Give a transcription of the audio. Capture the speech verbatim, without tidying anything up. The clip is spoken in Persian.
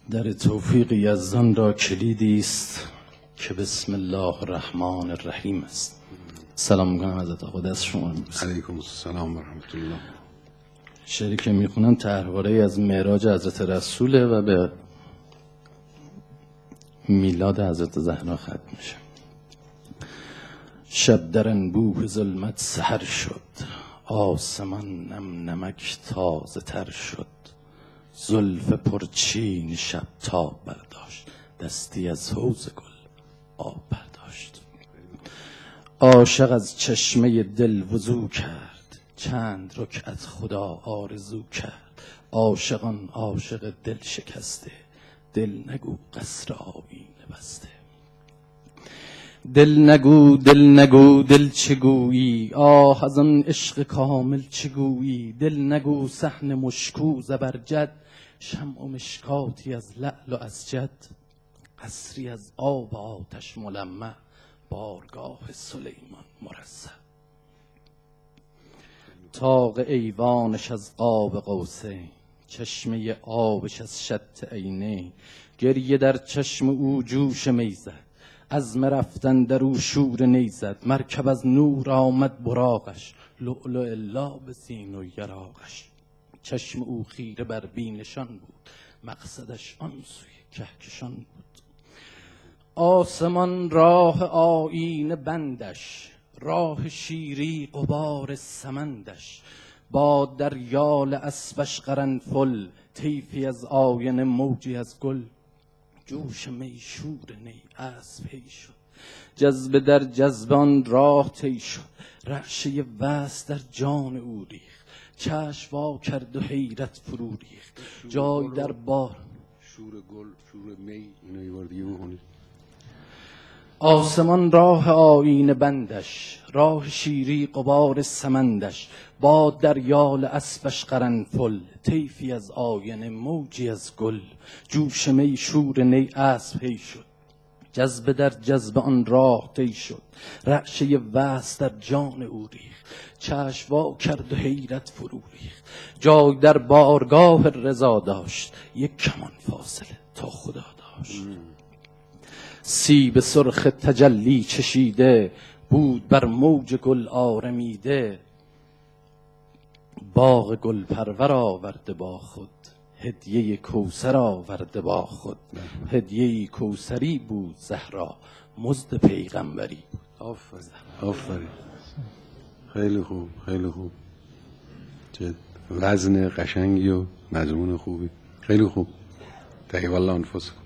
در توفیق یزدان را کلیدی است که بسم الله الرحمن الرحیم است. سلام میکنم حضرت آقا، دست شما رو میبوسم. علیکم السلام و رحمت الله. شعری که میخونم طرحواره از معراج حضرت رسوله و به میلاد حضرت زهرا ختم میشه. شب در انبوه ظلمت سحر شد، آسمان نم نمک تازه تر شد. زلف پرچین شب تاب برداشت، دستی از حوض گل آب برداشت. عاشق از چشمه دل وضو کرد، چند رکعت خدا آرزو کرد. عاشقان عاشق دل شکسته، دل نگو قصر آیینه بسته. دل نگو دل نگو دل چگویی، آه از آن عشق کامل چگویی. دل نگو صحن مشکو زبرجد، شمع و مشکاتی از لعل و از جد. قصری از آب و آتش ملمع، بارگاه سلیمان مرصع. طاق ایوانش از قاب قوسین، چشمه آبش از شط عینین. گریه در چشم او جوش می زد، عزم رفتن در او شور نی زد. مرکب از نور آمد براقش، لؤلؤ لاب زین و یراقش. چشم او خیره بر بینشان بود، مقصدش آن سوی کهکشان بود. آسمان راه آیینه بندش، راه شیری غبار سمندش. با در یال اسبش قرنفل، طیفی از آینه موجی از گل. جوش می شور نی اسب پی شد، جذبه در جذبه آن راه طی شد. رعشه وصل در جان او ریخت، چشم وا کرد و حیرت فرو ریخت. جای در بار شور گل، شور می، اینو یه بار دیگه بخونید. آسمان راه آیینه بندش، راه شیری غبار سمندش. باد در یال اسبش قرنفل، طیفی از آینه موجی از گل. جوش می شور نی اسب پی شد، جذبه در جذبه آن راه طی شد. رعشه وصل در جان او ریخت، چشم وا کرد و حیرت فرو ریخت. جای در بارگاه رضا داشت، یک کمان فاصله تا خدا داشت. سیب سرخ تجلی چشیده، بود بر موج گل آرمیده. باغ گل پرور آورده با خود، هدیه کوثر آورده با خود. هدیه کوثری بود زهرا، مزد پیغمبری بود. آفرین آفرین، خیلی خوب خیلی خوب. چه وزن قشنگی و مضمون خوبی. خیلی خوب. طیب الله انفسکم.